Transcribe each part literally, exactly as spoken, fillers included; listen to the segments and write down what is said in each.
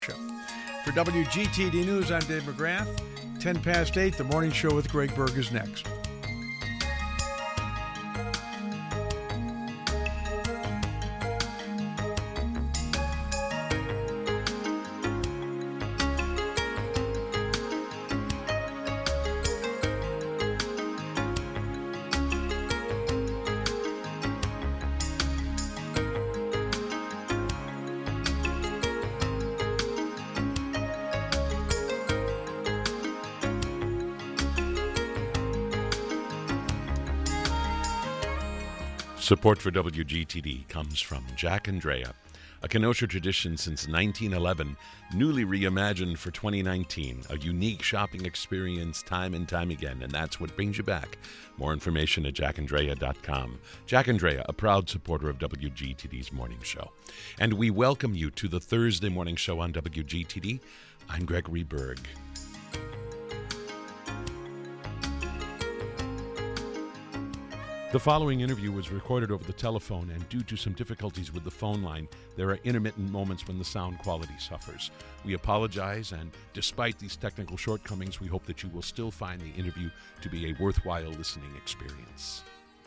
For W G T D News, I'm Dave McGrath. ten past eight, the morning show with Greg Berg is next. Support for W G T D comes from Jack and Drea, a Kenosha tradition since nineteen eleven, newly reimagined for twenty nineteen, a unique shopping experience time and time again, and that's what brings you back. More information at jack and drea dot com. Jack and Drea, a proud supporter of W G T D's morning show. And we welcome you to the Thursday morning show on W G T D. I'm Gregory Berg. The following interview was recorded over the telephone, and due to some difficulties with the phone line, there are intermittent moments when the sound quality suffers. We apologize, and despite these technical shortcomings, we hope that you will still find the interview to be a worthwhile listening experience.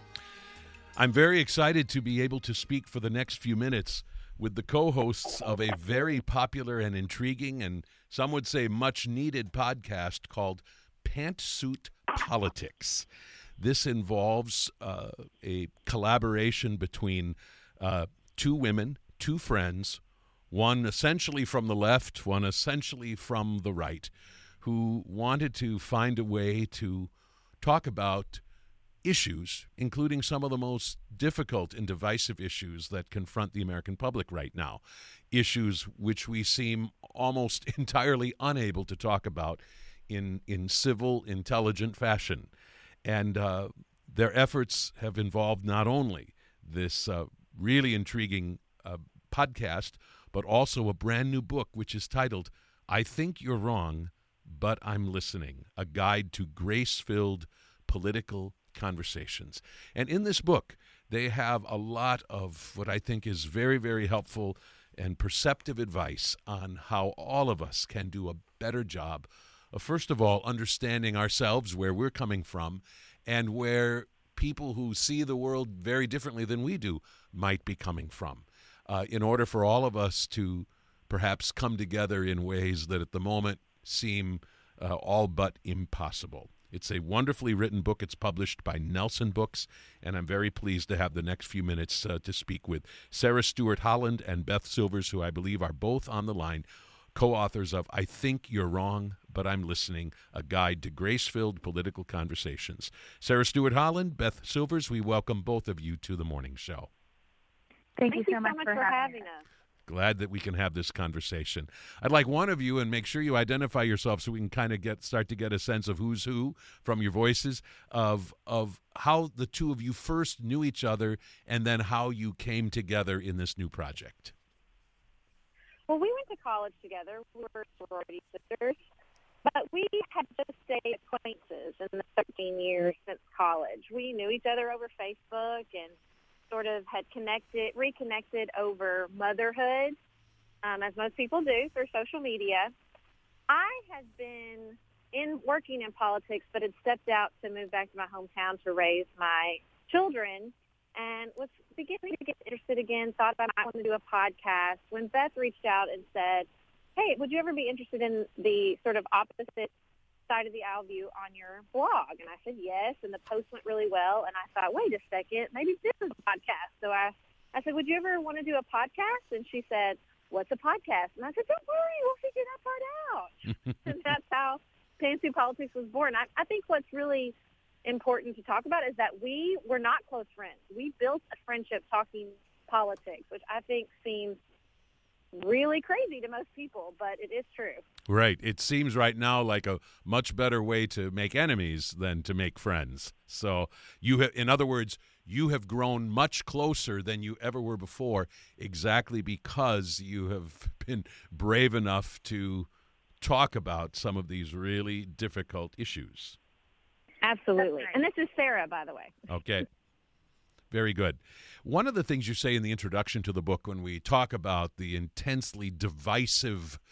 I'm very excited to be able to speak for the next few minutes with the co-hosts of a very popular and intriguing, and some would say much-needed podcast called Pantsuit Politics. This involves uh, a collaboration between uh, two women, two friends, one essentially from the left, one essentially from the right, who wanted to find a way to talk about issues, including some of the most difficult and divisive issues that confront the American public right now, issues which we seem almost entirely unable to talk about in, in civil, intelligent fashion. And uh, their efforts have involved not only this uh, really intriguing uh, podcast, but also a brand new book, which is titled, I Think You're Wrong, But I'm Listening, a guide to grace-filled political conversations. And in this book, they have a lot of what I think is very, very helpful and perceptive advice on how all of us can do a better job of, first of all, understanding ourselves, where we're coming from, and where people who see the world very differently than we do might be coming from, uh, in order for all of us to perhaps come together in ways that at the moment seem uh, all but impossible. It's a wonderfully written book. It's published by Nelson Books, and I'm very pleased to have the next few minutes uh, to speak with Sarah Stewart Holland and Beth Silvers, who I believe are both on the line, co-authors of I Think You're Wrong, But I'm Listening, a guide to grace-filled political conversations. Sarah Stewart Holland, Beth Silvers, we welcome both of you to the morning show. Thank, Thank you so much, much for, for having us. us. Glad that we can have this conversation. I'd like one of you, and make sure you identify yourself so we can kind of get start to get a sense of who's who from your voices, of of how the two of you first knew each other, and then how you came together in this new project. Well, we went to college together. We were sorority sisters, but we had just stayed acquaintances in the thirteen years since college. We knew each other over Facebook and sort of had connected, reconnected over motherhood, um, as most people do through social media. I had been in working in politics, but had stepped out to move back to my hometown to raise my children, and was beginning to get interested again, thought I might want to do a podcast, when Beth reached out and said, hey, would you ever be interested in the sort of opposite side of the aisle view on your blog? And I said yes, and the post went really well, and I thought, wait a second, maybe this is a podcast. So I, I said, would you ever want to do a podcast? And she said, what's a podcast? And I said, don't worry, we'll figure that part out. And that's how Pantsuit Politics was born. I, I think what's really important to talk about is that we were not close friends. We built a friendship talking politics, which I think seems really crazy to most people, but it is true. Right. It seems right now like a much better way to make enemies than to make friends. So you have, in other words, you have grown much closer than you ever were before, exactly because you have been brave enough to talk about some of these really difficult issues. Absolutely. Right. And this is Sarah, by the way. Okay. Very good. One of the things you say in the introduction to the book when we talk about the intensely divisive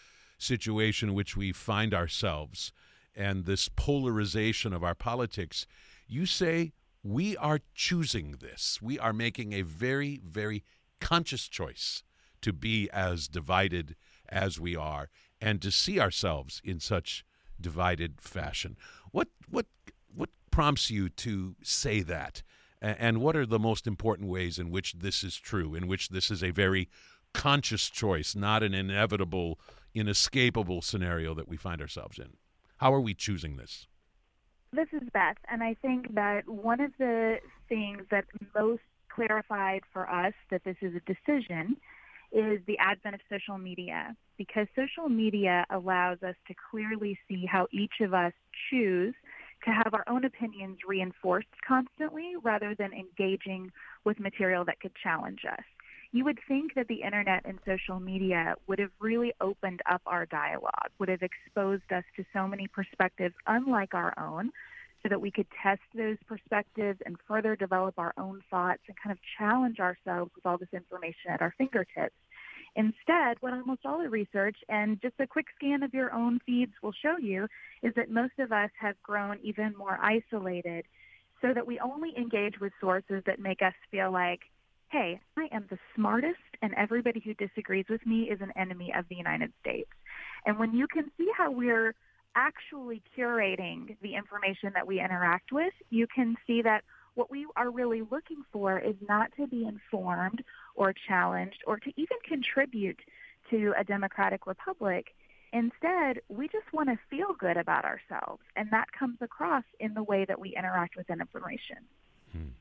situation in which we find ourselves and this polarization of our politics, you say we are choosing this. We are making a very, very conscious choice to be as divided as we are and to see ourselves in such divided fashion. What what what prompts you to say that? And what are the most important ways in which this is true, in which this is a very conscious choice, not an inevitable, inescapable scenario that we find ourselves in? How are we choosing this? This is Beth, and I think that one of the things that most clarified for us that this is a decision is the advent of social media, because social media allows us to clearly see how each of us choose to have our own opinions reinforced constantly rather than engaging with material that could challenge us. You would think that the internet and social media would have really opened up our dialogue, would have exposed us to so many perspectives unlike our own, so that we could test those perspectives and further develop our own thoughts and kind of challenge ourselves with all this information at our fingertips. Instead, what almost all the research and just a quick scan of your own feeds will show you is that most of us have grown even more isolated, so that we only engage with sources that make us feel like, hey, I am the smartest and everybody who disagrees with me is an enemy of the United States. And when you can see how we're actually curating the information that we interact with, you can see that what we are really looking for is not to be informed or challenged or to even contribute to a democratic republic. Instead, we just want to feel good about ourselves, and that comes across in the way that we interact with information. Hmm.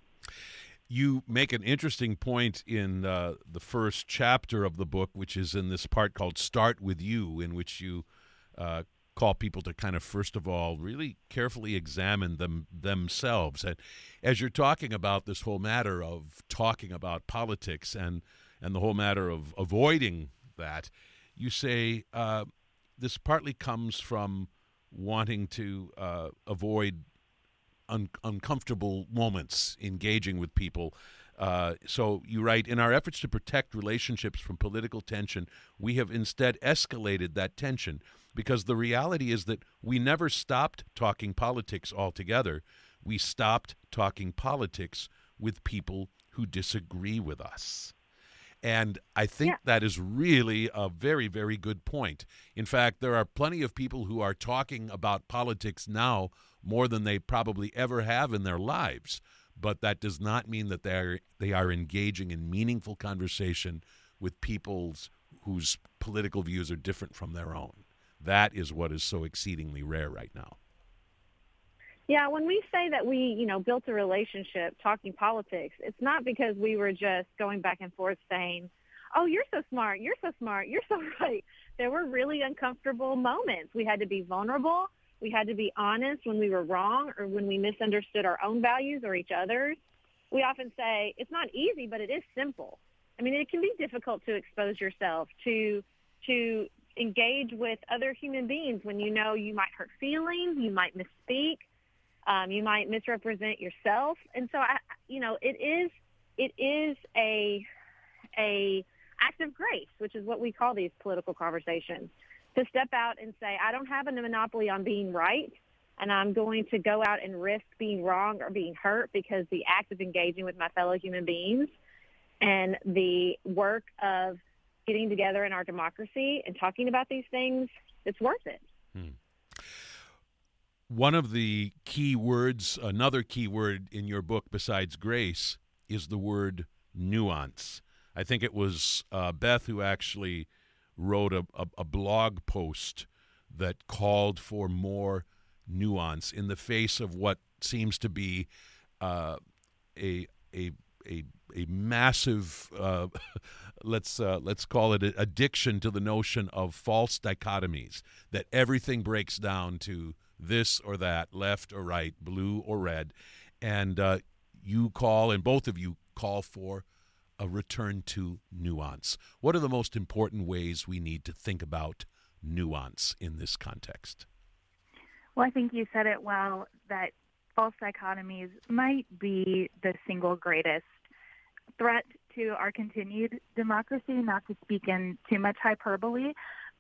You make an interesting point in uh, the first chapter of the book, which is in this part called Start With You, in which you uh, call people to kind of, first of all, really carefully examine them themselves. And as you're talking about this whole matter of talking about politics and, and the whole matter of avoiding that, you say uh, this partly comes from wanting to uh, avoid un- uncomfortable moments engaging with people. Uh, so you write, in our efforts to protect relationships from political tension, we have instead escalated that tension, because the reality is that we never stopped talking politics altogether. We stopped talking politics with people who disagree with us. And I think yeah. that is really a very, very good point. In fact, there are plenty of people who are talking about politics now more than they probably ever have in their lives. But that does not mean that they are, they are engaging in meaningful conversation with people's whose political views are different from their own. That is what is so exceedingly rare right now. Yeah, when we say that we, you know, built a relationship talking politics, it's not because we were just going back and forth saying, oh, you're so smart, you're so smart, you're so right. There were really uncomfortable moments. We had to be vulnerable. We had to be honest when we were wrong or when we misunderstood our own values or each other's. We often say it's not easy, but it is simple. I mean, it can be difficult to expose yourself to to engage with other human beings when you know you might hurt feelings, you might misspeak, um, you might misrepresent yourself, and so I, you know, it is it is a a act of grace, which is what we call these political conversations, to step out and say, I don't have a monopoly on being right, and I'm going to go out and risk being wrong or being hurt because the act of engaging with my fellow human beings and the work of getting together in our democracy and talking about these things, it's worth it. Hmm. One of the key words, another key word in your book besides grace, is the word nuance. I think it was uh, Beth who actually wrote a, a, a blog post that called for more nuance in the face of what seems to be uh, a a a a massive uh, let's uh, let's call it addiction to the notion of false dichotomies, that everything breaks down to this or that, left or right, blue or red, and uh, you call, and both of you call for a return to nuance. What are the most important ways we need to think about nuance in this context? Well, I think you said it well, that false dichotomies might be the single greatest threat to our continued democracy, not to speak in too much hyperbole,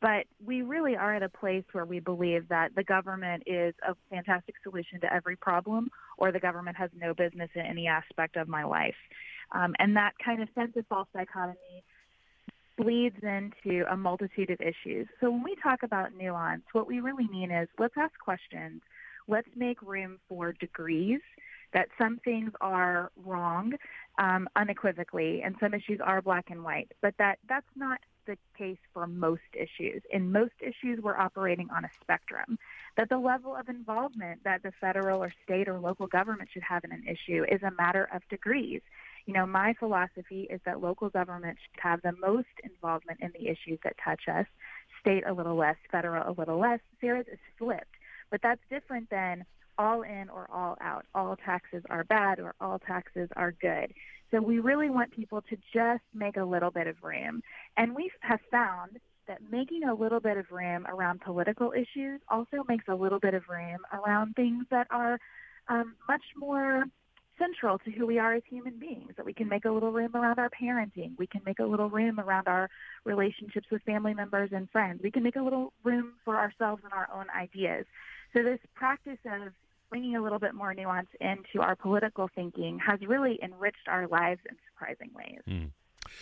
But we really are at a place where we believe that the government is a fantastic solution to every problem, or the government has no business in any aspect of my life. Um, and that kind of sense of false dichotomy bleeds into a multitude of issues. So when we talk about nuance, what we really mean is let's ask questions. Let's make room for degrees, that some things are wrong um, unequivocally and some issues are black and white, but that that's not the case for most issues. In most issues, we're operating on a spectrum, that the level of involvement that the federal or state or local government should have in an issue is a matter of degrees. You know, my philosophy is that local government should have the most involvement in the issues that touch us, state a little less, federal a little less. Sarah's is flipped, but that's different than all in or all out. All taxes are bad or all taxes are good. So we really want people to just make a little bit of room. And we have found that making a little bit of room around political issues also makes a little bit of room around things that are um, much more central to who we are as human beings, that we can make a little room around our parenting. We can make a little room around our relationships with family members and friends. We can make a little room for ourselves and our own ideas. So this practice of bringing a little bit more nuance into our political thinking has really enriched our lives in surprising ways. Mm.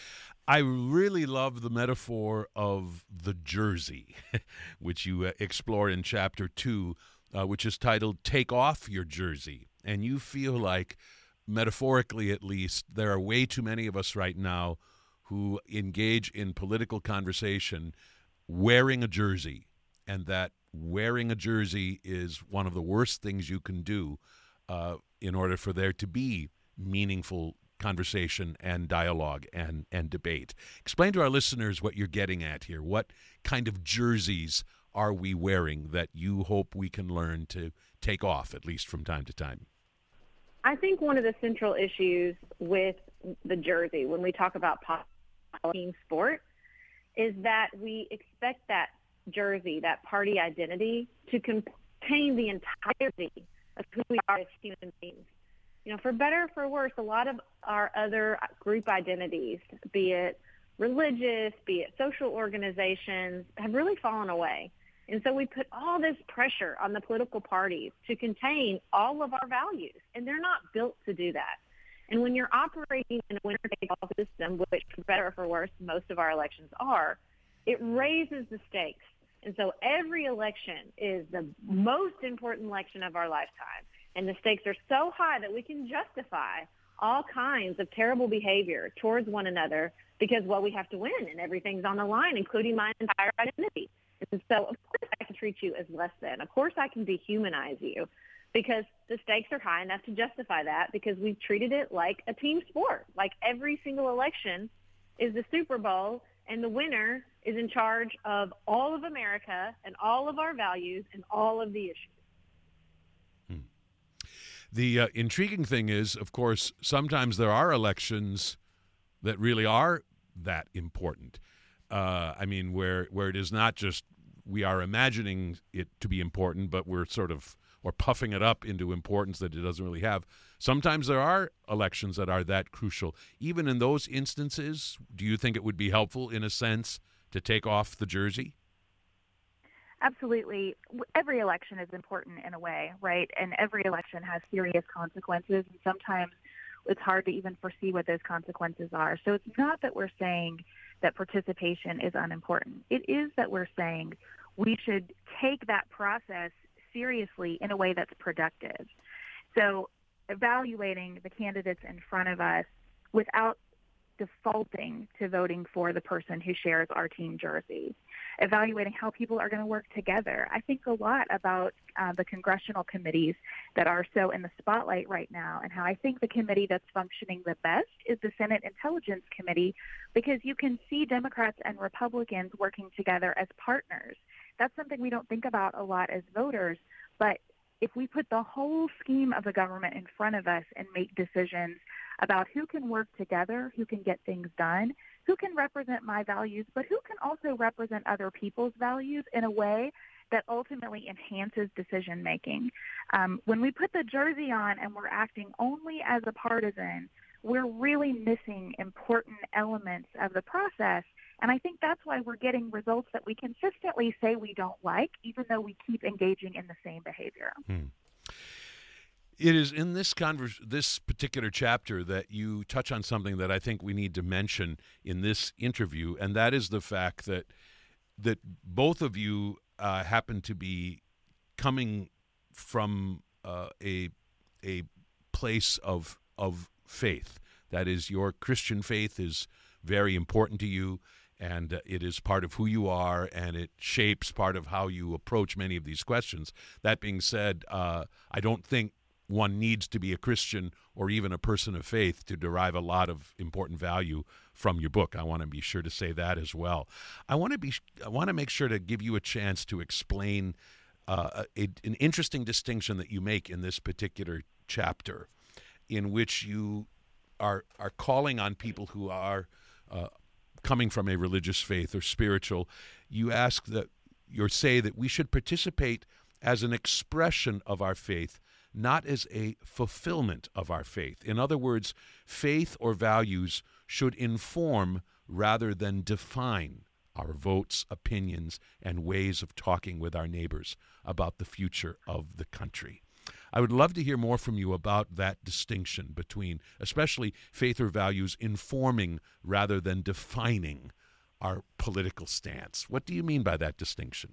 I really love the metaphor of the jersey, which you uh, explore in chapter two, uh, which is titled Take Off Your Jersey. And you feel like, metaphorically at least, there are way too many of us right now who engage in political conversation wearing a jersey, and that wearing a jersey is one of the worst things you can do uh, in order for there to be meaningful conversation and dialogue and, and debate. Explain to our listeners what you're getting at here. What kind of jerseys are we wearing that you hope we can learn to take off, at least from time to time? I think one of the central issues with the jersey when we talk about team sport is that we expect that jersey, that party identity, to contain the entirety of who we are as human beings. You know, for better or for worse, a lot of our other group identities, be it religious, be it social organizations, have really fallen away. And so we put all this pressure on the political parties to contain all of our values, and they're not built to do that. And when you're operating in a winner-take-all system, which for better or for worse, most of our elections are, it raises the stakes. And so every election is the most important election of our lifetime. And the stakes are so high that we can justify all kinds of terrible behavior towards one another because, well, we have to win and everything's on the line, including my entire identity. And so, of course, I can treat you as less than. Of course, I can dehumanize you because the stakes are high enough to justify that because we've treated it like a team sport. Like every single election is the Super Bowl, and the winner is in charge of all of America and all of our values and all of the issues. Hmm. The uh, intriguing thing is, of course, sometimes there are elections that really are that important. Uh, I mean, where where it is not just we are imagining it to be important, but we're sort of or puffing it up into importance that it doesn't really have. Sometimes there are elections that are that crucial. Even in those instances, do you think it would be helpful, in a sense, to take off the jersey? Absolutely. Every election is important in a way, right? And every election has serious consequences, and sometimes it's hard to even foresee what those consequences are. So it's not that we're saying that participation is unimportant. It is that we're saying we should take that process seriously in a way that's productive. So evaluating the candidates in front of us without defaulting to voting for the person who shares our team jersey, evaluating how people are going to work together. I think a lot about uh, the congressional committees that are so in the spotlight right now, and how I think the committee that's functioning the best is the Senate Intelligence Committee, because you can see Democrats and Republicans working together as partners. That's something we don't think about a lot as voters, but if we put the whole scheme of the government in front of us and make decisions about who can work together, who can get things done, who can represent my values, but who can also represent other people's values in a way that ultimately enhances decision-making. Um, when we put the jersey on and we're acting only as a partisan, we're really missing important elements of the process And I think that's why we're getting results that we consistently say we don't like, even though we keep engaging in the same behavior. Hmm. It is in this converse, this particular chapter that you touch on something that I think we need to mention in this interview, and that is the fact that that both of you uh, happen to be coming from uh, a a place of of faith. That is, your Christian faith is very important to you, and uh, it is part of who you are, and it shapes part of how you approach many of these questions. That being said, uh, I don't think one needs to be a Christian or even a person of faith to derive a lot of important value from your book. I want to be sure to say that as well. I want to be I want to make sure to give you a chance to explain uh, a, an interesting distinction that you make in this particular chapter, in which you are are calling on people who are uh, coming from a religious faith or spiritual. You ask that you say that we should participate as an expression of our faith, not as a fulfillment of our faith. In other words, faith or values should inform rather than define our votes, opinions, and ways of talking with our neighbors about the future of the country. I would love to hear more from you about that distinction between, especially faith or values, informing rather than defining our political stance. What do you mean by that distinction?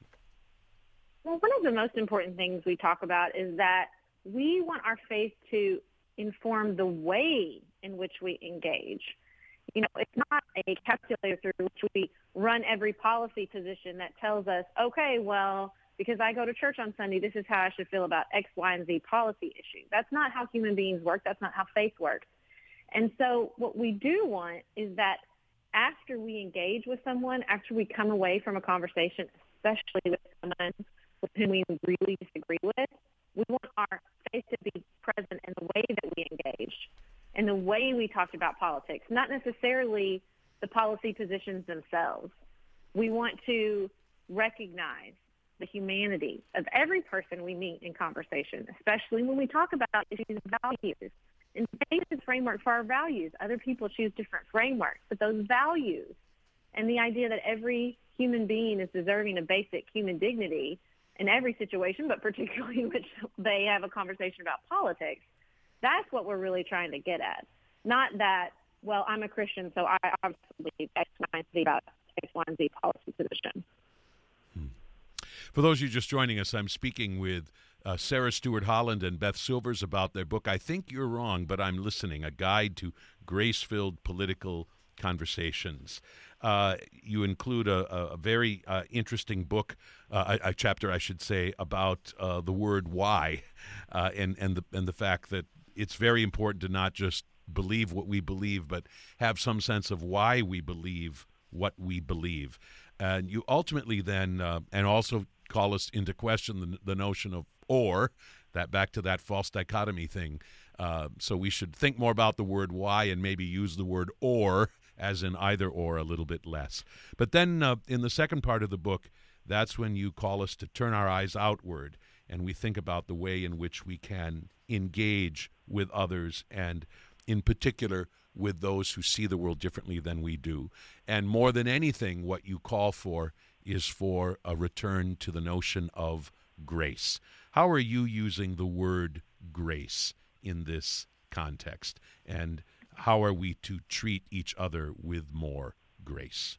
Well, one of the most important things we talk about is that we want our faith to inform the way in which we engage. You know, it's not a calculator through which we run every policy position that tells us, okay, well, because I go to church on Sunday, this is how I should feel about X, Y, and Z policy issue. That's not how human beings work. That's not how faith works. And so what we do want is that after we engage with someone, after we come away from a conversation, especially with someone with whom we really disagree with, we want our faith to be present in the way that we engaged, in the way we talked about politics, not necessarily the policy positions themselves. We want to recognize the humanity of every person we meet in conversation, especially when we talk about issues of values. And faith is a framework for our values. Other people choose different frameworks, but those values and the idea that every human being is deserving of basic human dignity in every situation, but particularly in which they have a conversation about politics, that's what we're really trying to get at. Not that, well, I'm a Christian, so I obviously believe X, Y, and Z about X, Y, and Z policy position. Hmm. For those of you just joining us, I'm speaking with uh, Sarah Stewart Holland and Beth Silvers about their book, I Think You're Wrong, But I'm Listening, A Guide to Grace-Filled Political Conversations. Uh, you include a, a very uh, interesting book, uh, a, a chapter, I should say, about uh, the word why, uh, and and the and the fact that it's very important to not just believe what we believe, but have some sense of why we believe what we believe. And you ultimately then, uh, and also call us into question the, the notion of or, that back to that false dichotomy thing. Uh, so we should think more about the word why and maybe use the word or as in either or a little bit less. But then uh, in the second part of the book, that's when you call us to turn our eyes outward and we think about the way in which we can engage with others and in particular with those who see the world differently than we do. And more than anything, what you call for is for a return to the notion of grace. How are you using the word grace in this context? And how are we to treat each other with more grace?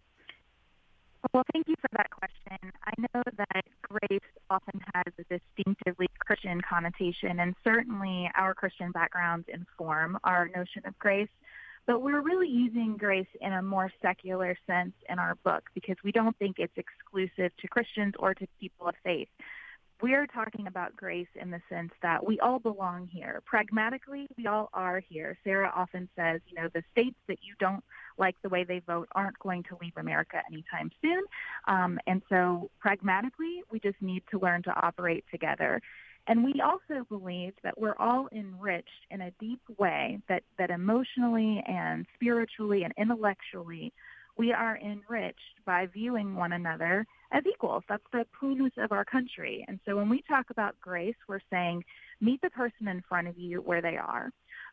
Well, thank you for that question. I know that grace often has a distinctively Christian connotation, and certainly our Christian backgrounds inform our notion of grace. But we're really using grace in a more secular sense in our book because we don't think it's exclusive to Christians or to people of faith. We're talking about grace in the sense that we all belong here. Pragmatically, we all are here. Sarah often says, you know, the states that you don't like the way they vote aren't going to leave America anytime soon. Um, and so pragmatically, we just need to learn to operate together. And we also believe that we're all enriched in a deep way, that, that emotionally and spiritually and intellectually, we are enriched by viewing one another as equals. That's the promise of our country. And so when we talk about grace, we're saying meet the person in front of you where they are.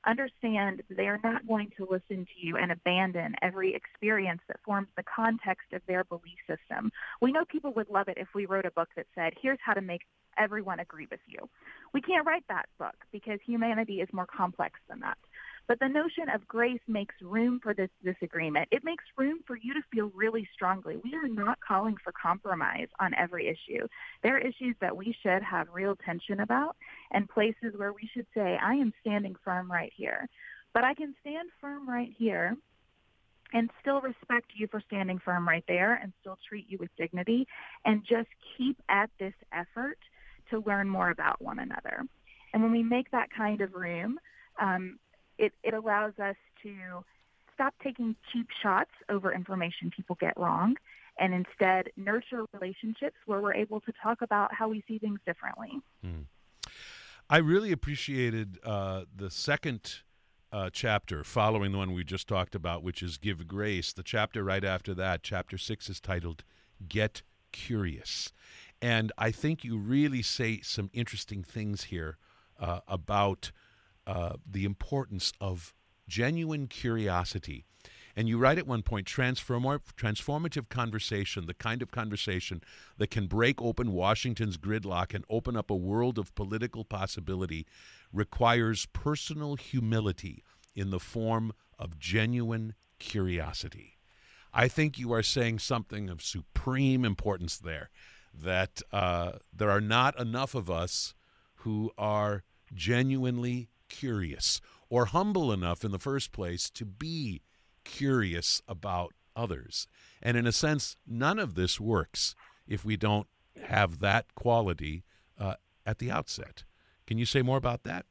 understand that they are not going to listen to you and abandon every experience that forms the context of their belief system. We know people would love it if we wrote a book that said, here's how to make everyone agree with you. We can't write that book because humanity is more complex than that. But the notion of grace makes room for this disagreement. It makes room for you to feel really strongly. We are not calling for compromise on every issue. There are issues that we should have real tension about and places where we should say, I am standing firm right here. But I can stand firm right here and still respect you for standing firm right there and still treat you with dignity and just keep at this effort to learn more about one another. And when we make that kind of room, um, It, it allows us to stop taking cheap shots over information people get wrong and instead nurture relationships where we're able to talk about how we see things differently. Mm. I really appreciated uh, the second uh, chapter following the one we just talked about, which is Give Grace. The chapter right after that, chapter six, is titled Get Curious. And I think you really say some interesting things here uh, about Uh, the importance of genuine curiosity. And you write at one point, transform- transformative conversation, the kind of conversation that can break open Washington's gridlock and open up a world of political possibility, requires personal humility in the form of genuine curiosity. I think you are saying something of supreme importance there, that uh, there are not enough of us who are genuinely curious or humble enough in the first place to be curious about others. And in a sense, none of this works if we don't have that quality uh, at the outset. Can you say more about that?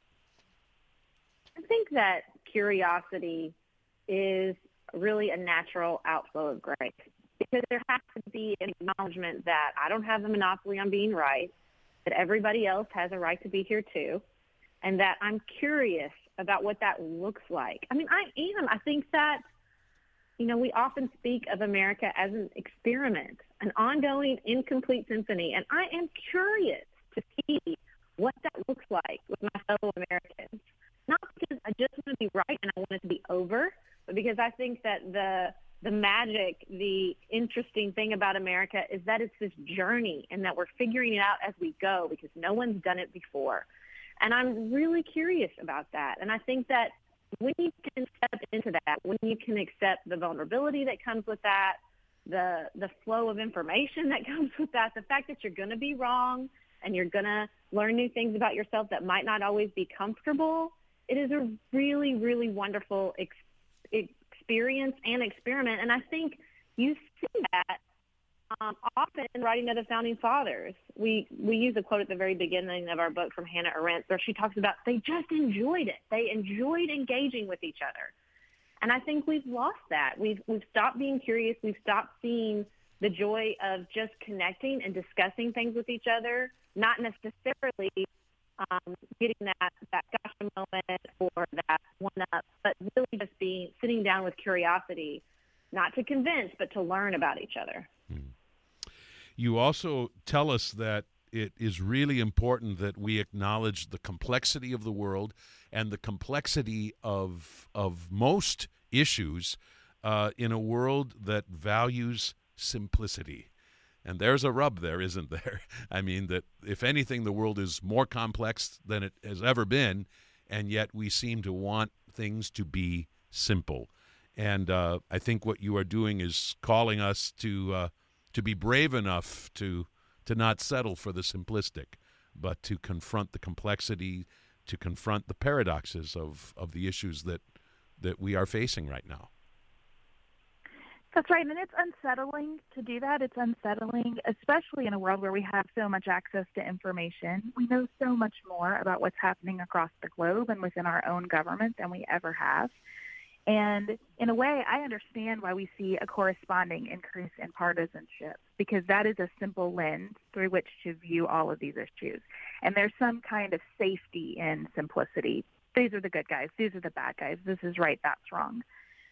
I think that curiosity is really a natural outflow of grace, because there has to be an acknowledgement that I don't have the monopoly on being right, that everybody else has a right to be here too, and that I'm curious about what that looks like. I mean, I am. I think that, you know, we often speak of America as an experiment, an ongoing, incomplete symphony, and I am curious to see what that looks like with my fellow Americans. Not because I just want to be right and I want it to be over, but because I think that the the magic, the interesting thing about America is that it's this journey and that we're figuring it out as we go because no one's done it before. And I'm really curious about that. And I think that when you can step into that, when you can accept the vulnerability that comes with that, the the flow of information that comes with that, the fact that you're going to be wrong and you're going to learn new things about yourself that might not always be comfortable, it is a really, really wonderful ex- experience and experiment. And I think you see that Um, often in writing to the Founding Fathers. We we use a quote at the very beginning of our book from Hannah Arendt where she talks about they just enjoyed it. They enjoyed engaging with each other. And I think we've lost that. We've, we've stopped being curious. We've stopped seeing the joy of just connecting and discussing things with each other, not necessarily um, getting that, that gotcha moment or that one-up, but really just being sitting down with curiosity, not to convince, but to learn about each other. Hmm. You also tell us that it is really important that we acknowledge the complexity of the world and the complexity of of most issues uh, in a world that values simplicity. And there's a rub there, isn't there? I mean, that if anything, the world is more complex than it has ever been, and yet we seem to want things to be simple. And uh, I think what you are doing is calling us to uh, to be brave enough to to not settle for the simplistic, but to confront the complexity, to confront the paradoxes of, of the issues that, that we are facing right now. That's right, and it's unsettling to do that. It's unsettling, especially in a world where we have so much access to information. We know so much more about what's happening across the globe and within our own government than we ever have. And in a way, I understand why we see a corresponding increase in partisanship, because that is a simple lens through which to view all of these issues. And there's some kind of safety in simplicity. These are the good guys. These are the bad guys. This is right. That's wrong.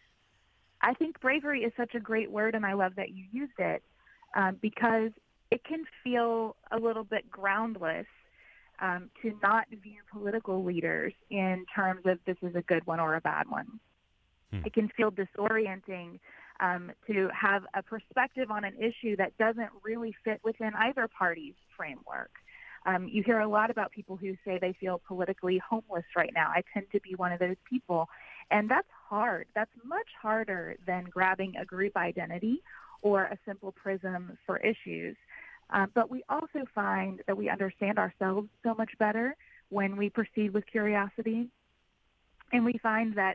I think bravery is such a great word, and I love that you used it, um, because it can feel a little bit groundless um, to not view political leaders in terms of this is a good one or a bad one. Hmm. It can feel disorienting um, to have a perspective on an issue that doesn't really fit within either party's framework. Um, you hear a lot about people who say they feel politically homeless right now. I tend to be one of those people. And that's hard. That's much harder than grabbing a group identity or a simple prism for issues. Um, but we also find that we understand ourselves so much better when we proceed with curiosity. And we find that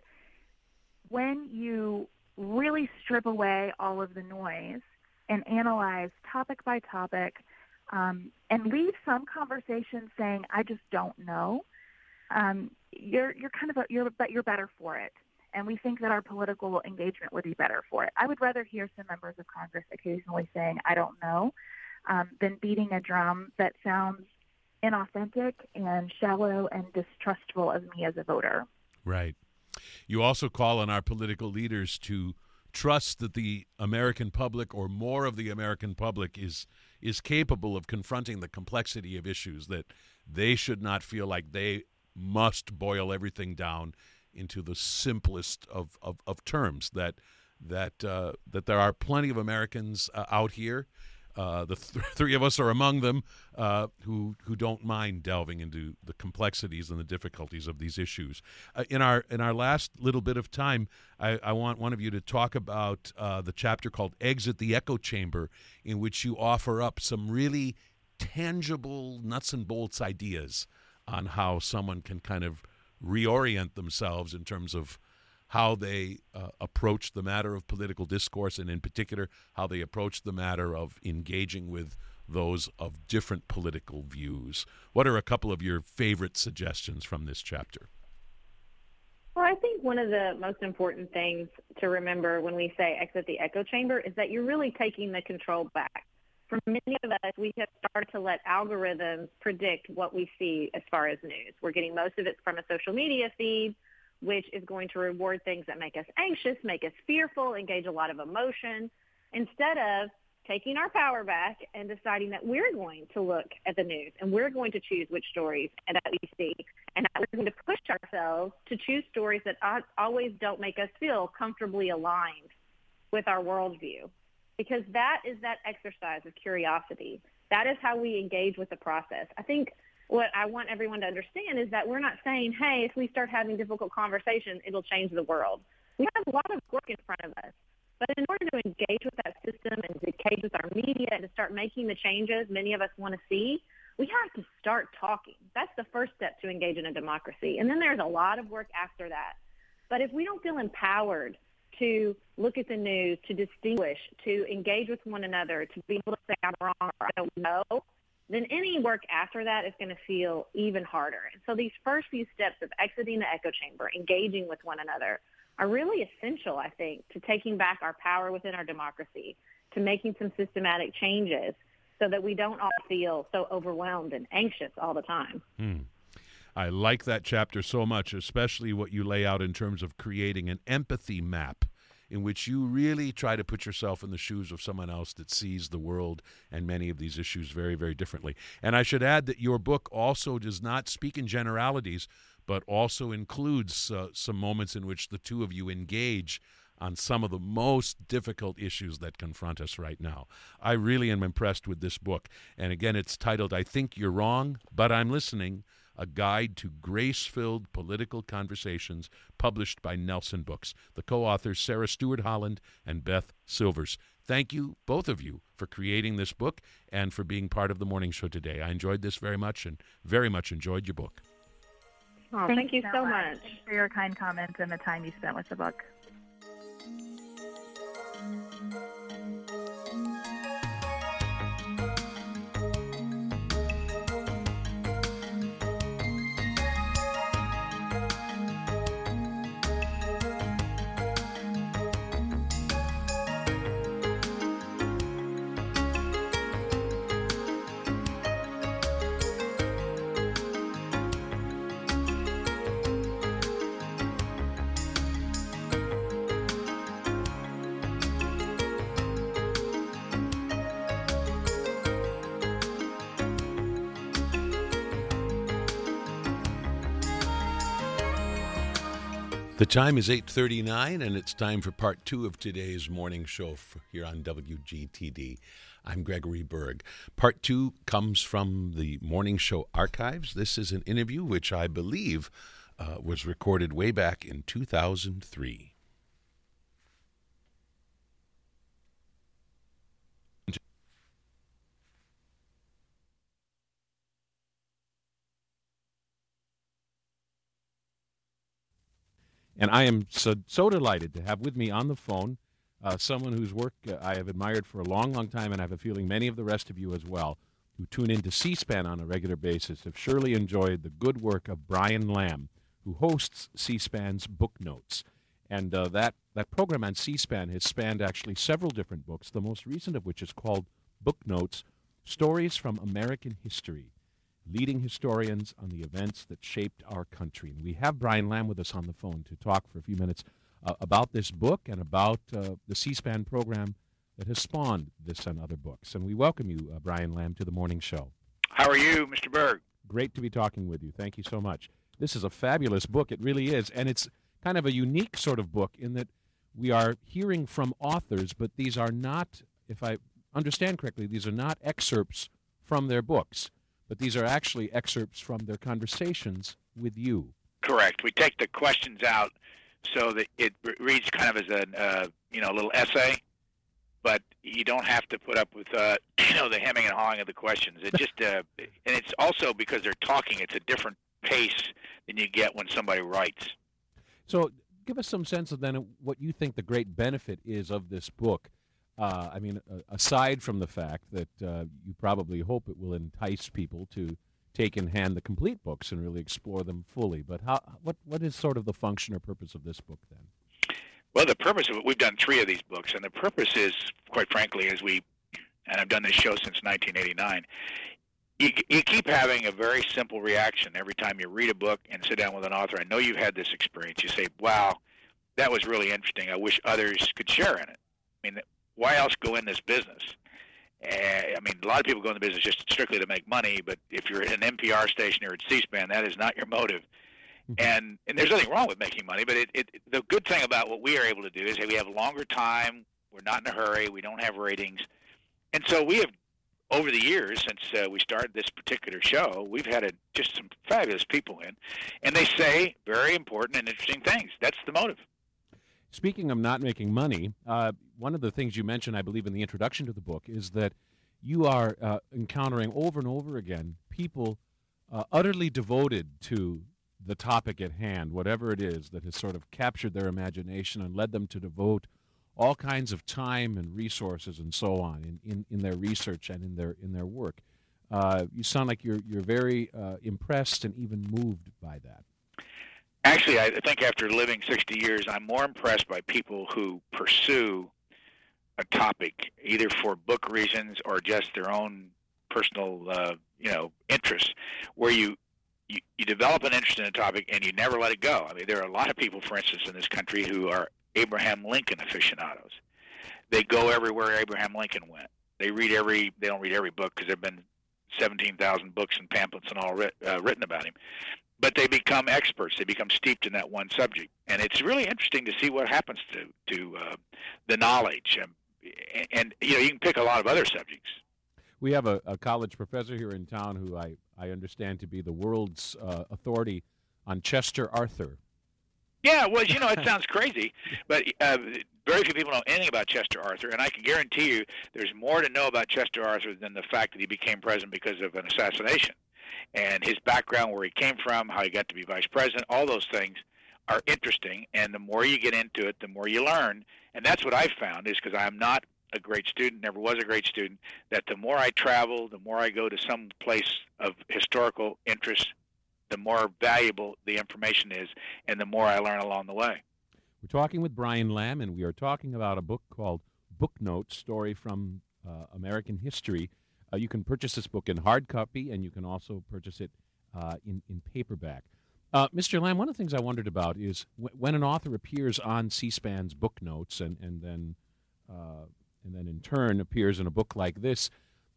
when you really strip away all of the noise and analyze topic by topic, Um, and leave some conversations saying, "I just don't know." Um, you're you're kind of a, you're but you're better for it, and we think that our political engagement would be better for it. I would rather hear some members of Congress occasionally saying, "I don't know," um, than beating a drum that sounds inauthentic and shallow and distrustful of me as a voter. Right. You also call on our political leaders to trust that the American public, or more of the American public, is is capable of confronting the complexity of issues, that they should not feel like they must boil everything down into the simplest of, of, of terms, that that uh, that there are plenty of Americans uh, out here, uh, the th- three of us are among them, uh, who who don't mind delving into the complexities and the difficulties of these issues. Uh, in our in our last little bit of time, I, I want one of you to talk about uh, the chapter called "Exit the Echo Chamber," in which you offer up some really tangible nuts and bolts ideas on how someone can kind of reorient themselves in terms of how they uh, approach the matter of political discourse, and in particular, how they approach the matter of engaging with those of different political views. What are a couple of your favorite suggestions from this chapter? Well, I think one of the most important things to remember when we say exit the echo chamber is that you're really taking the control back. For many of us, we have started to let algorithms predict what we see as far as news. We're getting most of it from a social media feed, which is going to reward things that make us anxious, make us fearful, engage a lot of emotion, instead of taking our power back and deciding that we're going to look at the news and we're going to choose which stories that we see, and that we're going to push ourselves to choose stories that always don't make us feel comfortably aligned with our worldview. Because that is that exercise of curiosity. That is how we engage with the process. I think what I want everyone to understand is that we're not saying, hey, if we start having difficult conversations, it'll change the world. We have a lot of work in front of us. But in order to engage with that system and to engage with our media and to start making the changes many of us want to see, we have to start talking. That's the first step to engage in a democracy. And then there's a lot of work after that. But if we don't feel empowered to look at the news, to distinguish, to engage with one another, to be able to say I'm wrong or I don't know, then any work after that is going to feel even harder. And so these first few steps of exiting the echo chamber, engaging with one another, are really essential, I think, to taking back our power within our democracy, to making some systematic changes so that we don't all feel so overwhelmed and anxious all the time. Hmm. I like that chapter so much, especially what you lay out in terms of creating an empathy map in which you really try to put yourself in the shoes of someone else that sees the world and many of these issues very, very differently. And I should add that your book also does not speak in generalities, but also includes uh, some moments in which the two of you engage on some of the most difficult issues that confront us right now. I really am impressed with this book. And again, it's titled, I Think You're Wrong, But I'm Listening, A Guide to Grace-Filled Political Conversations, published by Nelson Books. The co-authors, Sarah Stewart Holland and Beth Silvers. Thank you, both of you, for creating this book and for being part of the morning show today. I enjoyed this very much and very much enjoyed your book. Oh, thank, thank you so much. much. Thanks for your kind comments and the time you spent with the book. The time is eight thirty-nine, and it's time for part two of today's morning show for, here on W G T D. I'm Gregory Berg. Part two comes from the morning show archives. This is an interview which I believe uh, was recorded way back in two thousand three. And I am so, so delighted to have with me on the phone uh, someone whose work uh, I have admired for a long, long time, and I have a feeling many of the rest of you as well, who tune into C-SPAN on a regular basis, have surely enjoyed the good work of Brian Lamb, who hosts C-SPAN's Book Notes. And uh, that, that program on C-SPAN has spanned actually several different books, the most recent of which is called Book Notes, Stories from American History, Leading Historians on the Events that Shaped Our Country. And we have Brian Lamb with us on the phone to talk for a few minutes uh, about this book and about uh, the C-SPAN program that has spawned this and other books. And we welcome you, uh, Brian Lamb, to the morning show. How are you, Mister Berg? Great to be talking with you. Thank you so much. This is a fabulous book. It really is. And it's kind of a unique sort of book in that we are hearing from authors, but these are not, if I understand correctly, these are not excerpts from their books, but these are actually excerpts from their conversations with you. Correct. We take the questions out so that it reads kind of as a uh, you know, a little essay, but you don't have to put up with uh, you know, the hemming and hawing of the questions. It just uh, and it's also because they're talking. It's a different pace than you get when somebody writes. So, give us some sense of then what you think the great benefit is of this book. Uh, I mean, uh, aside from the fact that uh, you probably hope it will entice people to take in hand the complete books and really explore them fully, but how, what, what is sort of the function or purpose of this book then? Well, the purpose of it, we've done three of these books, and the purpose is, quite frankly, as we, and I've done this show since nineteen eighty-nine, you, you keep having a very simple reaction every time you read a book and sit down with an author. I know you've had this experience. You say, wow, that was really interesting. I wish others could share in it. I mean, why else go in this business? Uh, I mean, a lot of people go in the business just strictly to make money, but if you're at an N P R station or at C-SPAN, that is not your motive. And and there's nothing wrong with making money, but it, it the good thing about what we are able to do is that we have longer time, we're not in a hurry, we don't have ratings. And so we have, over the years, since uh, we started this particular show, we've had a, just some fabulous people in, and they say very important and interesting things. That's the motive. Speaking of not making money, uh, one of the things you mentioned, I believe, in the introduction to the book is that you are uh, encountering over and over again people uh, utterly devoted to the topic at hand, whatever it is that has sort of captured their imagination and led them to devote all kinds of time and resources and so on in, in, in their research and in their in their work. Uh, you sound like you're you're very uh, impressed and even moved by that. Actually, I think after living sixty years, I'm more impressed by people who pursue a topic, either for book reasons or just their own personal, uh, you know, interests, where you, you, you develop an interest in a topic and you never let it go. I mean, there are a lot of people, for instance, in this country who are Abraham Lincoln aficionados. They go everywhere Abraham Lincoln went. They read every, they don't read every book because there have been seventeen thousand books and pamphlets and all writ, uh, written about him. But they become experts. They become steeped in that one subject. And it's really interesting to see what happens to, to uh, the knowledge. Um, and, and, you know, you can pick a lot of other subjects. We have a, a college professor here in town who I, I understand to be the world's uh, authority on Chester Arthur. Yeah, well, you know, it sounds crazy, but uh, very few people know anything about Chester Arthur, and I can guarantee you there's more to know about Chester Arthur than the fact that he became president because of an assassination. And his background, where he came from, how he got to be vice president, all those things are interesting. And the more you get into it, the more you learn. And that's what I've found, is because I'm not a great student, never was a great student, that the more I travel, the more I go to some place of historical interest, the more valuable the information is, and the more I learn along the way. We're talking with Brian Lamb, and we are talking about a book called Book Notes, Story from uh, American History. Uh, you can purchase this book in hard copy, and you can also purchase it uh, in, in paperback. Uh, Mister Lamb, one of the things I wondered about is w- when an author appears on C-SPAN's Book Notes and, and, then, uh, and then in turn appears in a book like this,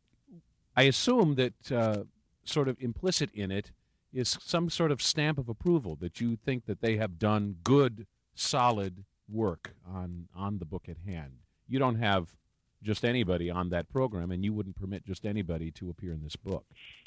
I assume that uh, sort of implicit in it is some sort of stamp of approval, that you think that they have done good solid work on, on the book at hand. You don't have just anybody on that program, and you wouldn't permit just anybody to appear in this book.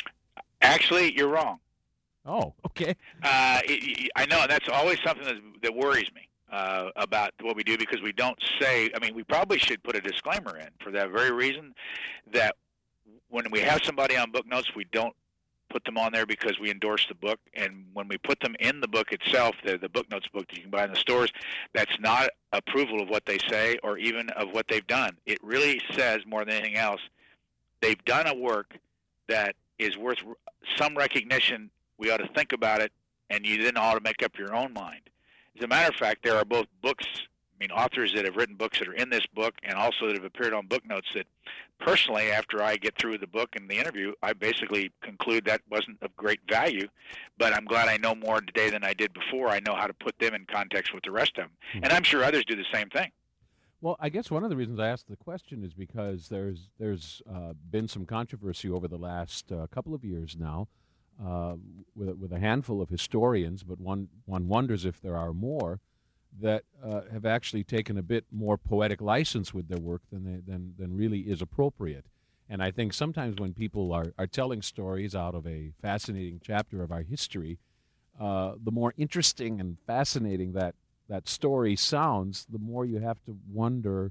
Actually, you're wrong. Oh, okay. Uh, it, I know that's always something that, that worries me uh, about what we do, because we don't say, I mean, we probably should put a disclaimer in for that very reason, that when we have somebody on book notes, we don't put them on there because we endorse the book. And when we put them in the book itself, the, the book notes book that you can buy in the stores, that's not approval of what they say or even of what they've done. It really says, more than anything else, they've done a work that is worth some recognition. We ought to think about it, and you then ought to make up your own mind. As a matter of fact, there are both books, I mean, authors that have written books that are in this book and also that have appeared on book notes that personally, after I get through the book and the interview, I basically conclude that wasn't of great value, but I'm glad I know more today than I did before. I know how to put them in context with the rest of them, mm-hmm. and I'm sure others do the same thing. Well, I guess one of the reasons I asked the question is because there's there's uh, been some controversy over the last uh, couple of years now uh, with, with a handful of historians, but one, one wonders if there are more that uh, have actually taken a bit more poetic license with their work than, they, than than really is appropriate. And I think sometimes when people are, are telling stories out of a fascinating chapter of our history, uh, the more interesting and fascinating that, that story sounds, the more you have to wonder,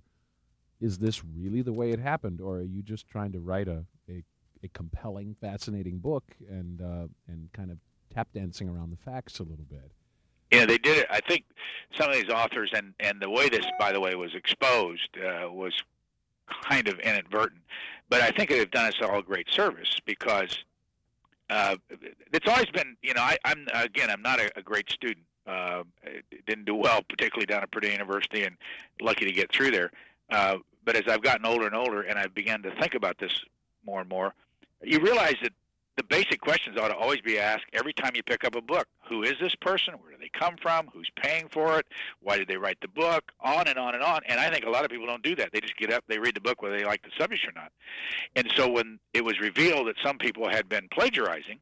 is this really the way it happened, or are you just trying to write a, a, a compelling, fascinating book and uh, and kind of tap dancing around the facts a little bit? Yeah, they did it. I think some of these authors, and, and the way this, by the way, was exposed uh, was kind of inadvertent. But I think they've done us all a great service, because uh, it's always been, you know, I, I'm, again, I'm not a, a great student. Uh, didn't do well, particularly down at Purdue University, and lucky to get through there. Uh, but as I've gotten older and older, and I've begun to think about this more and more, you realize that the basic questions ought to always be asked every time you pick up a book. Who is this person? Where do they come from? Who's paying for it? Why did they write the book? On and on and on. And I think a lot of people don't do that. They just get up, they read the book whether they like the subject or not. And so when it was revealed that some people had been plagiarizing,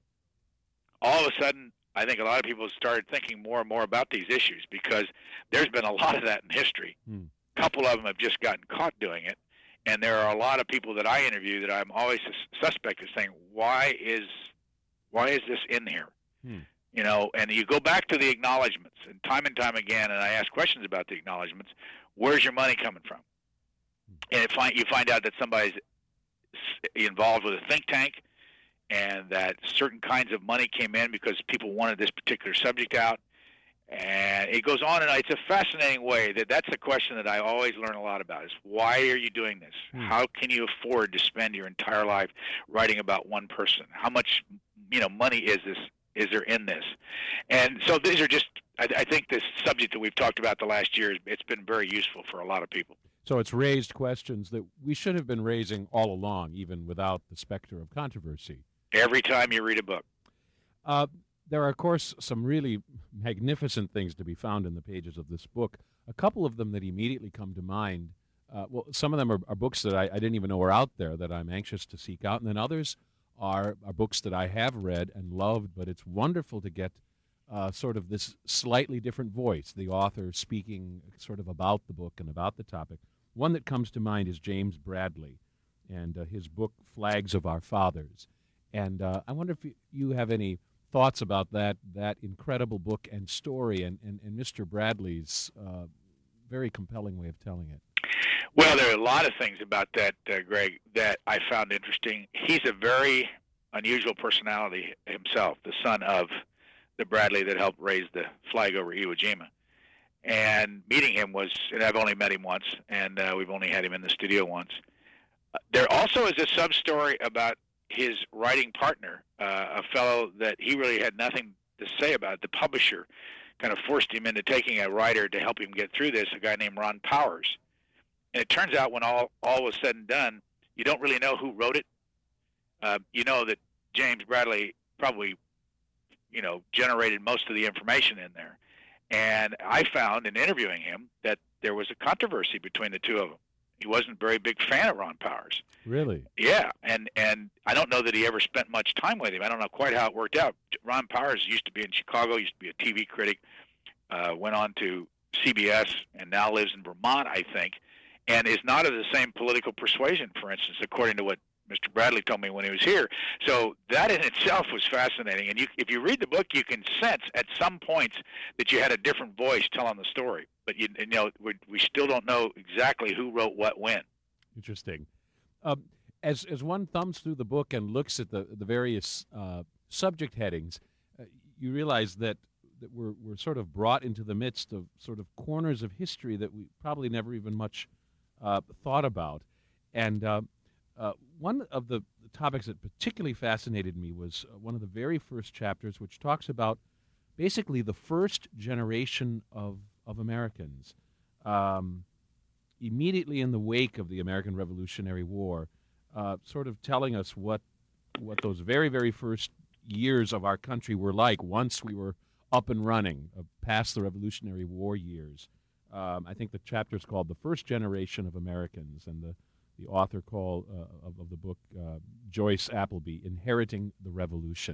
all of a sudden I think a lot of people started thinking more and more about these issues, because there's been a lot of that in history. Hmm. A couple of them have just gotten caught doing it. And there are a lot of people that I interview that I'm always suspect of saying, why is why is this in here? Hmm. You know, and you go back to the acknowledgments, and time and time again, and I ask questions about the acknowledgments, where's your money coming from? Hmm. And it find, you find out that somebody's involved with a think tank, and that certain kinds of money came in because people wanted this particular subject out. And it goes on, and it's a fascinating way. That that's a question that I always learn a lot about, is why are you doing this? Hmm. How can you afford to spend your entire life writing about one person? How much, you know, money is this? Is there in this? And so these are just, I, I think this subject that we've talked about the last year, it's been very useful for a lot of people. So it's raised questions that we should have been raising all along, even without the specter of controversy. Every time you read a book. Uh, There are, of course, some really magnificent things to be found in the pages of this book. A couple of them that immediately come to mind, uh, well, some of them are, are books that I, I didn't even know were out there that I'm anxious to seek out, and then others are, are books that I have read and loved, but it's wonderful to get uh, sort of this slightly different voice, the author speaking sort of about the book and about the topic. One that comes to mind is James Bradley and uh, his book, Flags of Our Fathers. And uh, I wonder if you have any thoughts about that that incredible book and story, and, and, and Mister Bradley's uh, very compelling way of telling it. Well, there are a lot of things about that, uh, Greg, that I found interesting. He's a very unusual personality himself, the son of the Bradley that helped raise the flag over Iwo Jima. And meeting him was, and I've only met him once, and uh, we've only had him in the studio once. Uh, there also is a sub-story about his writing partner, uh, a fellow that he really had nothing to say about. The publisher kind of forced him into taking a writer to help him get through this, a guy named Ron Powers. And it turns out when all, all was said and done, you don't really know who wrote it. Uh, you know that James Bradley probably, you know, generated most of the information in there. And I found in interviewing him that there was a controversy between the two of them. He wasn't a very big fan of Ron Powers. Really? Yeah, and and I don't know that he ever spent much time with him. I don't know quite how it worked out. Ron Powers used to be in Chicago, used to be a T V critic, uh, went on to C B S and now lives in Vermont, I think, and is not of the same political persuasion, for instance, according to what Mister Bradley told me when he was here. So that in itself was fascinating. And you, if you read the book, you can sense at some points that you had a different voice telling the story. But you, you know, we, we still don't know exactly who wrote what when. Interesting. Um, as as one thumbs through the book and looks at the the various uh, subject headings, uh, you realize that that we're we're sort of brought into the midst of sort of corners of history that we probably never even much uh, thought about. And uh, uh, one of the topics that particularly fascinated me was uh, one of the very first chapters, which talks about basically the first generation of of Americans. Um, immediately in the wake of the American Revolutionary War, uh, sort of telling us what what those very, very first years of our country were like once we were up and running, uh, past the Revolutionary War years. Um, I think the chapter is called The First Generation of Americans, and the, the author called uh, of, of the book, uh, Joyce Appleby, Inheriting the Revolution.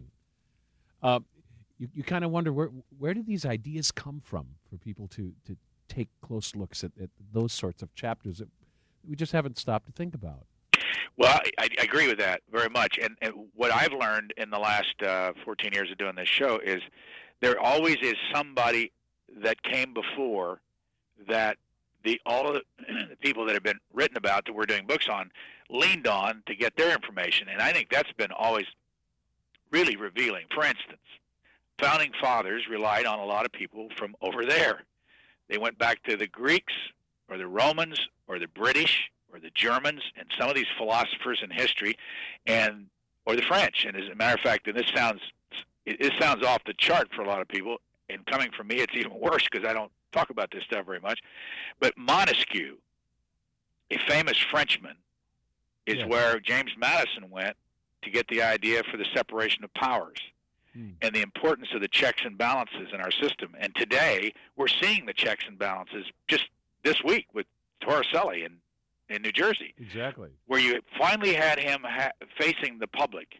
Uh, you you kind of wonder, where where did these ideas come from for people to, to take close looks at, at those sorts of chapters that we just haven't stopped to think about? Well, I, I agree with that very much. And, and what I've learned in the last uh, fourteen years of doing this show is there always is somebody that came before that the all of the, the people that have been written about that we're doing books on leaned on to get their information. And I think that's been always really revealing. For instance, founding fathers relied on a lot of people from over there. They went back to the Greeks or the Romans or the British or the Germans and some of these philosophers in history, and or the French. And as a matter of fact, and this sounds it, it sounds off the chart for a lot of people, and coming from me, it's even worse because I don't talk about this stuff very much. But Montesquieu, a famous Frenchman, is yeah. where James Madison went to get the idea for the separation of powers hmm. and the importance of the checks and balances in our system. And today, we're seeing the checks and balances just this week with Torricelli in, in New Jersey. Exactly. Where you finally had him ha- facing the public.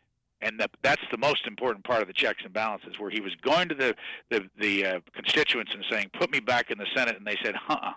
And the, that's the most important part of the checks and balances, where he was going to the, the, the uh, constituents and saying, put me back in the Senate, and they said, huh.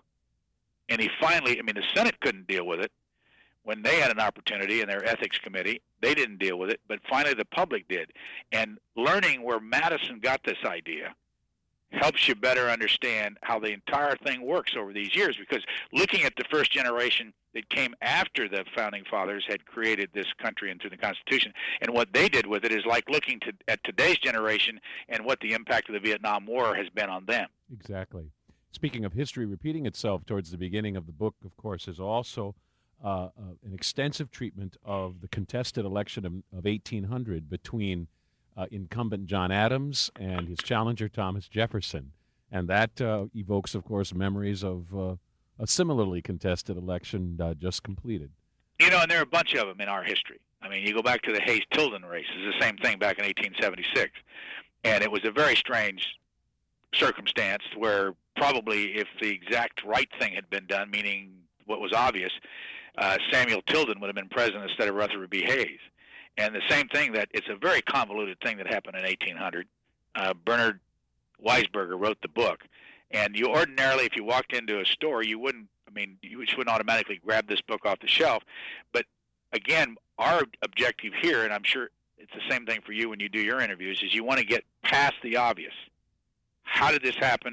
And he finally, I mean, the Senate couldn't deal with it. When they had an opportunity in their ethics committee, they didn't deal with it, but finally the public did. And learning where Madison got this idea helps you better understand how the entire thing works over these years, because looking at the first generation that came after the Founding Fathers had created this country and through the Constitution, and what they did with it is like looking to, at today's generation and what the impact of the Vietnam War has been on them. Exactly. Speaking of history repeating itself, towards the beginning of the book, of course, is also uh, uh, an extensive treatment of the contested election of, of eighteen hundred between uh, incumbent John Adams and his challenger Thomas Jefferson. And that uh, evokes, of course, memories of uh, a similarly contested election uh, just completed. You know, and there are a bunch of them in our history. I mean, you go back to the Hayes-Tilden race. It's the same thing back in eighteen seventy-six. And it was a very strange circumstance where probably if the exact right thing had been done, meaning what was obvious, uh, Samuel Tilden would have been president instead of Rutherford B. Hayes. And the same thing, that it's a very convoluted thing that happened in eighteen hundred. Uh, Bernard Weisberger wrote the book. And you ordinarily, if you walked into a store, you wouldn't, I mean, you just wouldn't automatically grab this book off the shelf. But again, our objective here, and I'm sure it's the same thing for you when you do your interviews, is you want to get past the obvious. How did this happen?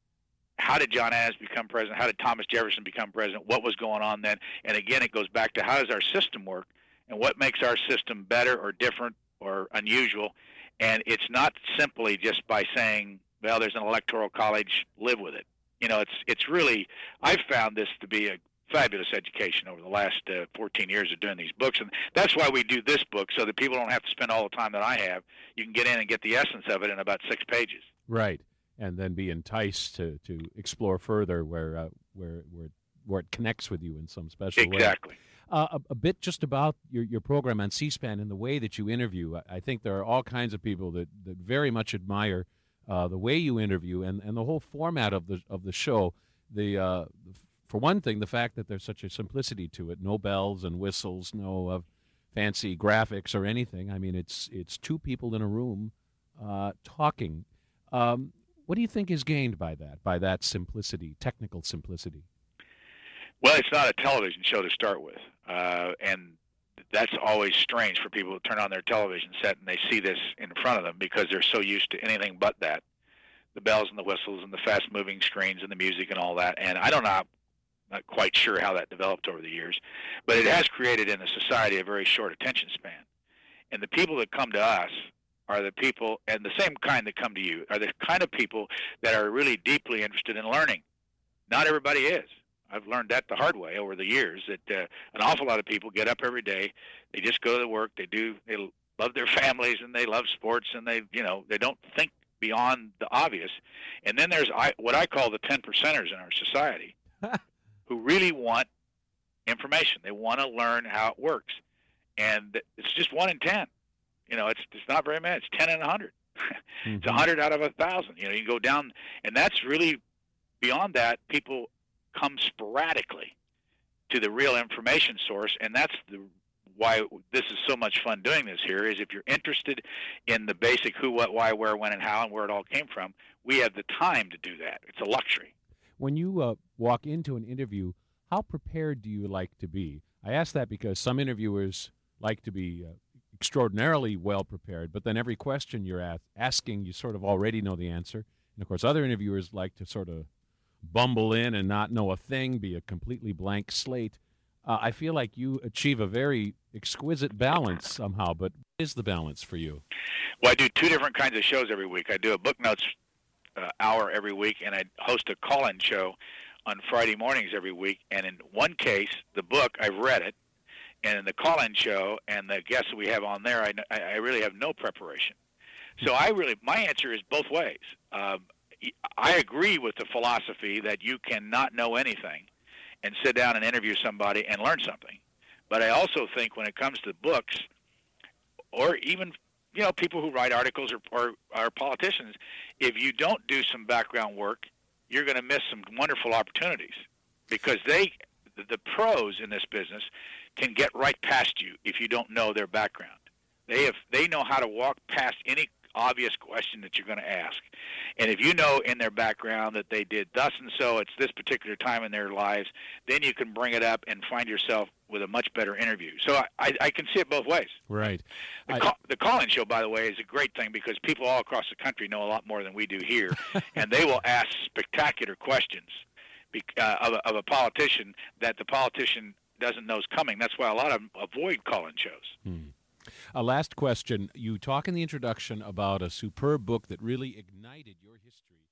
How did John Adams become president? How did Thomas Jefferson become president? What was going on then? And again, it goes back to how does our system work and what makes our system better or different or unusual. And it's not simply just by saying, well, there's an electoral college, live with it. You know, it's it's really, I've found this to be a fabulous education over the last uh, fourteen years of doing these books. And that's why we do this book, so that people don't have to spend all the time that I have. You can get in and get the essence of it in about six pages. Right. And then be enticed to, to explore further where, uh, where where where it connects with you in some special exactly. way. Exactly. Uh, a, a bit just about your, your program on C-SPAN and the way that you interview. I, I think there are all kinds of people that, that very much admire uh, the way you interview and, and the whole format of the of the show. The uh, for one thing, the fact that there's such a simplicity to it. No bells and whistles, no uh, fancy graphics or anything. I mean, it's it's two people in a room uh, talking. Um, What do you think is gained by that, by that simplicity, technical simplicity? Well, it's not a television show to start with, uh, and that's always strange for people who turn on their television set and they see this in front of them because they're so used to anything but that, the bells and the whistles and the fast-moving screens and the music and all that. And I don't know, I'm not quite sure how that developed over the years, but it has created in the society a very short attention span. And the people that come to us are the people, and the same kind that come to you, are the kind of people that are really deeply interested in learning. Not everybody is. I've learned that the hard way over the years, that uh, an awful lot of people get up every day, they just go to work, they do, they love their families, and they love sports, and they, you know, they don't think beyond the obvious. And then there's I, what I call the ten percenters in our society who really want information. They want to learn how it works. And it's just one in ten. You know, it's it's not very many. It's ten in a hundred. Mm-hmm. It's a hundred out of a thousand. You know, you go down, and that's really beyond that. People come sporadically to the real information source, and that's the why this is so much fun doing this here. Is if you're interested in the basic who, what, why, where, when, and how, and where it all came from, we have the time to do that. It's a luxury. When you uh, walk into an interview, how prepared do you like to be? I ask that because some interviewers like to be uh, extraordinarily well prepared, but then every question you're ask, asking, you sort of already know the answer. And, of course, other interviewers like to sort of bumble in and not know a thing, be a completely blank slate. Uh, I feel like you achieve a very exquisite balance somehow, but what is the balance for you? Well, I do two different kinds of shows every week. I do a book notes uh, hour every week, and I host a call-in show on Friday mornings every week. And in one case, the book, I've read it, and in the call-in show and the guests we have on there, I, I really have no preparation. So I really, my answer is both ways. Um, I agree with the philosophy that you cannot know anything and sit down and interview somebody and learn something. But I also think when it comes to books, or even, you know, people who write articles or, or are politicians, if you don't do some background work, you're going to miss some wonderful opportunities, because they, the, the pros in this business can get right past you if you don't know their background. They have, they know how to walk past any obvious question that you're going to ask. And if you know in their background that they did thus and so at this particular time in their lives, then you can bring it up and find yourself with a much better interview. So I, I, I can see it both ways. Right. The, I, call, the call-in show, by the way, is a great thing because people all across the country know a lot more than we do here, and they will ask spectacular questions uh, of, a, of a politician that the politician doesn't know is coming. That's why a lot of them avoid call-in shows. Hmm. A last question. You talk in the introduction about a superb book that really ignited your history.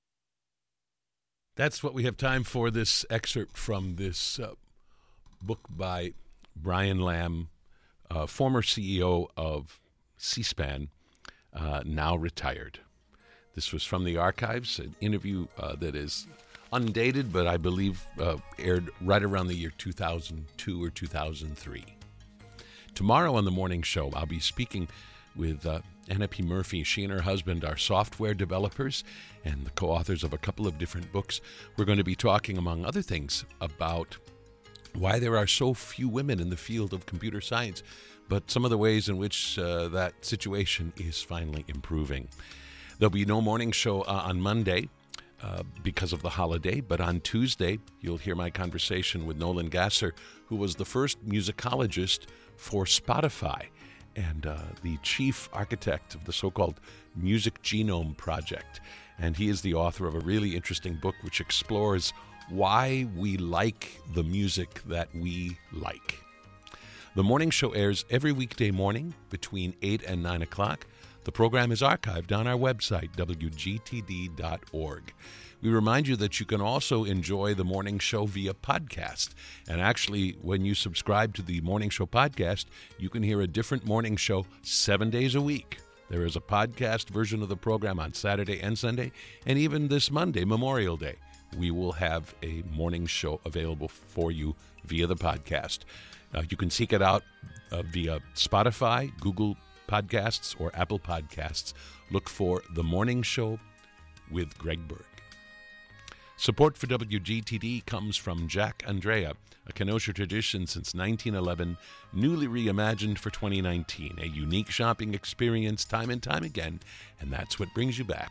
That's what we have time for, this excerpt from this uh, book by Brian Lamb, uh, former C E O of C-SPAN, uh, now retired. This was from the archives, an interview uh, that is undated, but I believe uh, aired right around the year two thousand two or two thousand three. Tomorrow on the morning show, I'll be speaking with uh, Anna P. Murphy. She and her husband are software developers and the co-authors of a couple of different books. We're going to be talking, among other things, about why there are so few women in the field of computer science, but some of the ways in which uh, that situation is finally improving. There'll be no morning show uh, on Monday uh, because of the holiday, but on Tuesday, you'll hear my conversation with Nolan Gasser, who was the first musicologist for Spotify and uh, the chief architect of the so-called Music Genome Project. And he is the author of a really interesting book which explores why we like the music that we like. The morning show airs every weekday morning between eight and nine o'clock. The program is archived on our website, W G T D dot org. We remind you that you can also enjoy the morning show via podcast. And actually, when you subscribe to the morning show podcast, you can hear a different morning show seven days a week. There is a podcast version of the program on Saturday and Sunday, and even this Monday, Memorial Day, we will have a morning show available for you via the podcast. Uh, you can seek it out uh, via Spotify, Google Podcasts, or Apple Podcasts. Look for The Morning Show with Greg Berg. Support for W G T D comes from Jack Andrea, a Kenosha tradition since nineteen eleven, newly reimagined for twenty nineteen. A unique shopping experience time and time again, and that's what brings you back.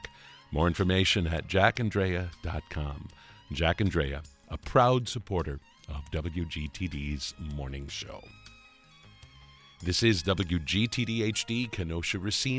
More information at jack andrea dot com. Jack Andrea, a proud supporter of W G T D's morning show. This is W G T D H D, Kenosha, Racine.